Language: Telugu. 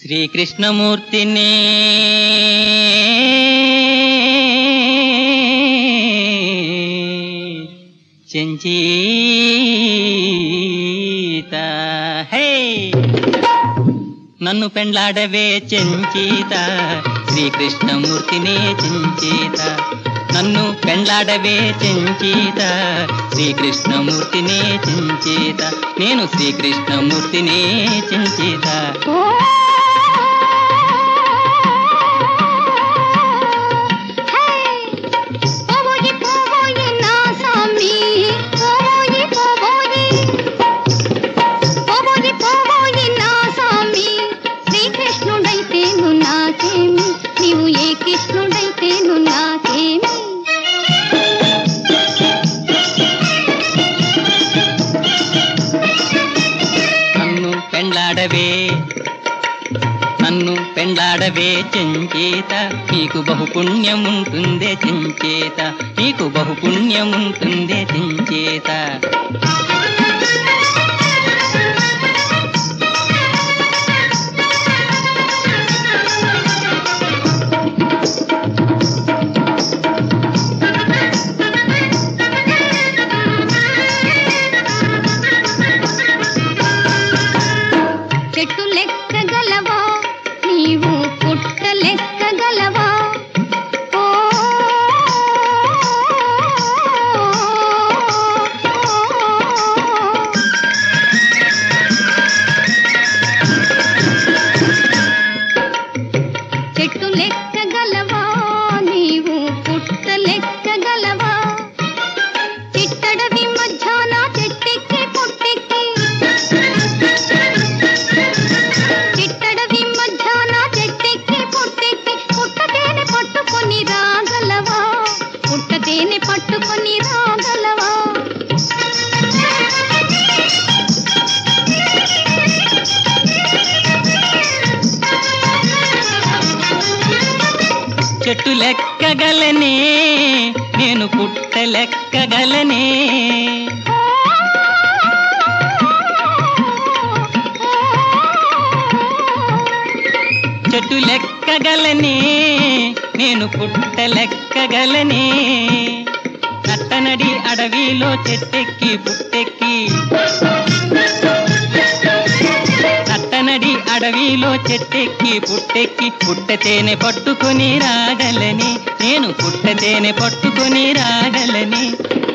శ్రీకృష్ణమూర్తిని చెంచీత హే నన్ను పెండ్లాడవే చెంచీత శ్రీకృష్ణమూర్తిని చెంచీత నన్ను పెండ్లాడవే చెంచీత శ్రీకృష్ణమూర్తిని చెంచీత నేను శ్రీకృష్ణమూర్తిని చెంచీత నన్ను పెండ్లాడవే చెంచేత నీకు బహుపుణ్యముంటుందే చెంచేత నీకు బహుపుణ్యముంటుందే చెంచేత చెట్టు లెక్కగలవా నీవు పుట్ట లెక్కగలవా చెట్టు లెక్కగలవా నీవు పుట్ట లెక్కగలవా చిట్టడవి మధ్యాహ్న చెట్టెక్కి పుట్టెక్కి పుట్టతేనె పట్టుకొని రాగలవా చెట్టు లెక్కగలనే నేను పుట్ట లెక్కగలనే చెట్టు లెక్కగలనే నేను పుట్ట లెక్కగలనే నట్టనడి అడవిలో చెట్టెక్కి పుట్టెక్కి నట్టనడి అడవిలో చెట్టెక్కి పుట్టెక్కి పుట్టతేనె పట్టుకొని రాగలని నేను పుట్టతేనె పట్టుకొని రాగలని